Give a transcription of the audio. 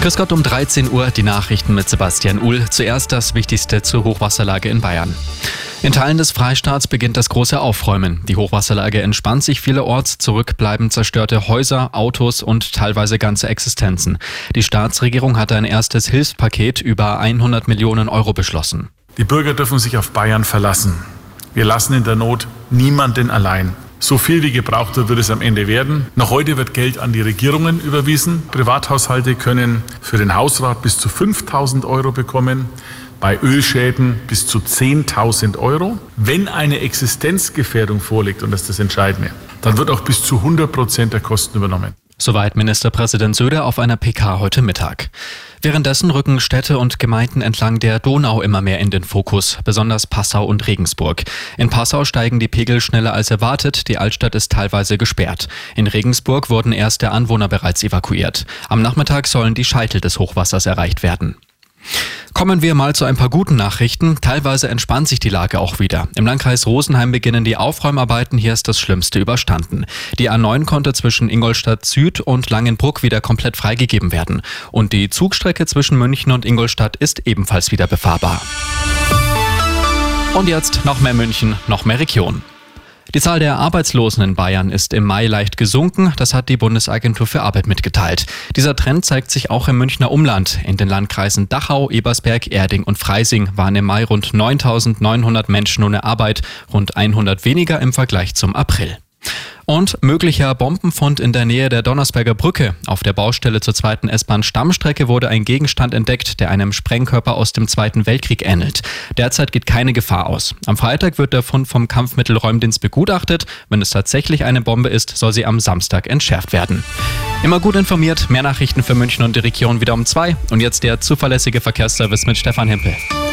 Grüß Gott, um 13 Uhr die Nachrichten mit Sebastian Uhl. Zuerst das Wichtigste zur Hochwasserlage in Bayern. In Teilen des Freistaats beginnt das große Aufräumen. Die Hochwasserlage entspannt sich vielerorts. Zurück bleiben zerstörte Häuser, Autos und teilweise ganze Existenzen. Die Staatsregierung hat ein erstes Hilfspaket über 100 Millionen Euro beschlossen. Die Bürger dürfen sich auf Bayern verlassen. Wir lassen in der Not niemanden allein. So viel wie gebraucht wird es am Ende werden. Noch heute wird Geld an die Regierungen überwiesen. Privathaushalte können für den Hausrat bis zu 5.000 Euro bekommen, bei Ölschäden bis zu 10.000 Euro. Wenn eine Existenzgefährdung vorliegt, und das ist das Entscheidende, dann wird auch bis zu 100% der Kosten übernommen. Soweit Ministerpräsident Söder auf einer PK heute Mittag. Währenddessen rücken Städte und Gemeinden entlang der Donau immer mehr in den Fokus, besonders Passau und Regensburg. In Passau steigen die Pegel schneller als erwartet, die Altstadt ist teilweise gesperrt. In Regensburg wurden erste Anwohner bereits evakuiert. Am Nachmittag sollen die Scheitel des Hochwassers erreicht werden. Kommen wir mal zu ein paar guten Nachrichten. Teilweise entspannt sich die Lage auch wieder. Im Landkreis Rosenheim beginnen die Aufräumarbeiten. Hier ist das Schlimmste überstanden. Die A9 konnte zwischen Ingolstadt Süd und Langenbruck wieder komplett freigegeben werden. Und die Zugstrecke zwischen München und Ingolstadt ist ebenfalls wieder befahrbar. Und jetzt noch mehr München, noch mehr Region. Die Zahl der Arbeitslosen in Bayern ist im Mai leicht gesunken, das hat die Bundesagentur für Arbeit mitgeteilt. Dieser Trend zeigt sich auch im Münchner Umland. In den Landkreisen Dachau, Ebersberg, Erding und Freising waren im Mai rund 9.900 Menschen ohne Arbeit, rund 100 weniger im Vergleich zum April. Und möglicher Bombenfund in der Nähe der Donnersberger Brücke. Auf der Baustelle zur zweiten S-Bahn-Stammstrecke wurde ein Gegenstand entdeckt, der einem Sprengkörper aus dem Zweiten Weltkrieg ähnelt. Derzeit geht keine Gefahr aus. Am Freitag wird der Fund vom Kampfmittelräumdienst begutachtet. Wenn es tatsächlich eine Bombe ist, soll sie am Samstag entschärft werden. Immer gut informiert, mehr Nachrichten für München und die Region wieder um 2. Und jetzt der zuverlässige Verkehrsservice mit Stefan Hempel.